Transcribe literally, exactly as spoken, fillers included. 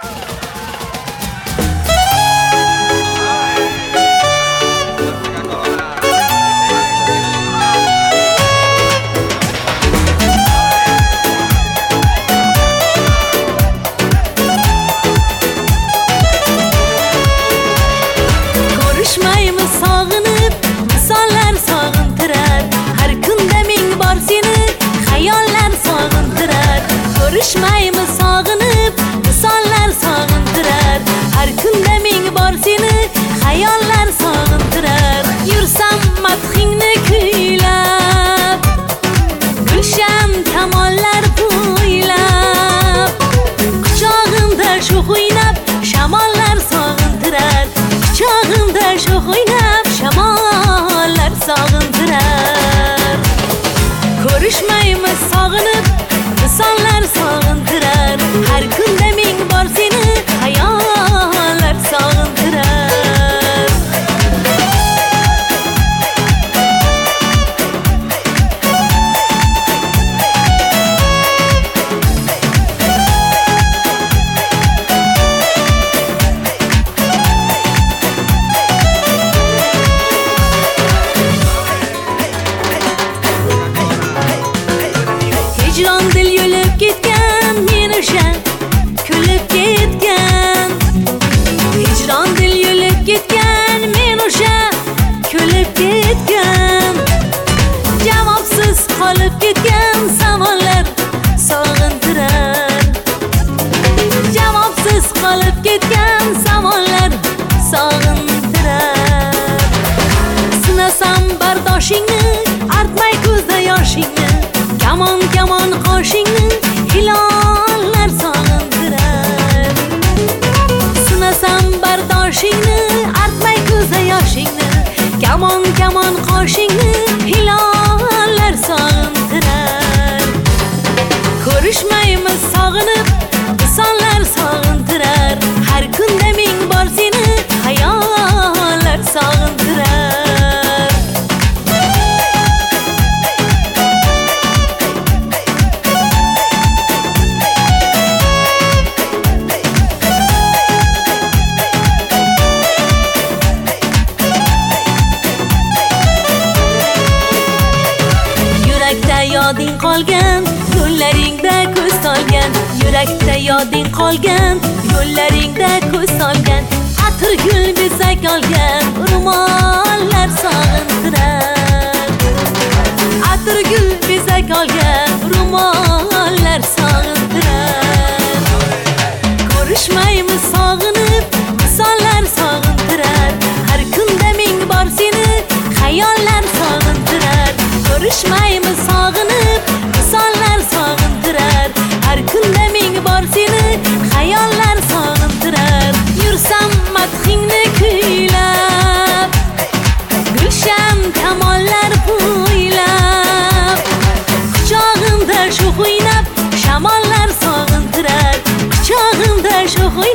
Görüşmeymi sağınıp, misallar sağıntırar. Her kunde ming bor seni, hayaller sağıntırar. Yursam madhingni kuylab, gulshan kamollar poylab. Quchog'imda sho'x o'ynab, shamollar sog'intirar. Quchog'imda sho'x o'ynab, shamollar sog'intirar. Ko'rishmaymiz sog'inib, misallar sog'intirar. Har kunda ming bor seni, hayollar sog'intirar. Hicron dil yo'lib ketgan men o'sha kulib ketgan. Hicron dil yo'lib ketgan men o'sha kulib ketgan. Javobsiz qolib ketgan savollar sog'intirar. Javobsiz qolib ketgan savollar sog'intirar. Sinasam bardoshingni, artmay ko'zda yoshingni. Kamon kamon qoshingni, hilollar sog'intirar. Sinasam bardoshingni, artmay ko'zda yoshingni. Kamon kamon qoshingni, hilollar sog'intirar. Ko'rishmaymiz sog'inib, misollar sog'intirar. Har kunda ming bor seni, hayollar sog'intirar. Yoding qolgan, yo'llaringda ko'z solgan. Yurakda yoding qolgan, yo'llaringda ko'z solgan. Atir gul bezak olgan, ro'mollar sog'intirar. Atir gul bezak olgan, ro'mollar sog'intirar. Ko'rishmaymiz sog'inib, misollar sog'intirar. Har kunda ming bor seni, hayollar sog'intirar. Ko'rishmaymiz sog'inib, misollar sog'intirar. Har kunda ming bor seni, hayollar sog'intirar. Yursam madhingni kuylab, gulshan kamollar poylab. Quchog'imda sho'x o'ynab, shamollar sog'intirar. Quchog'imda sho'x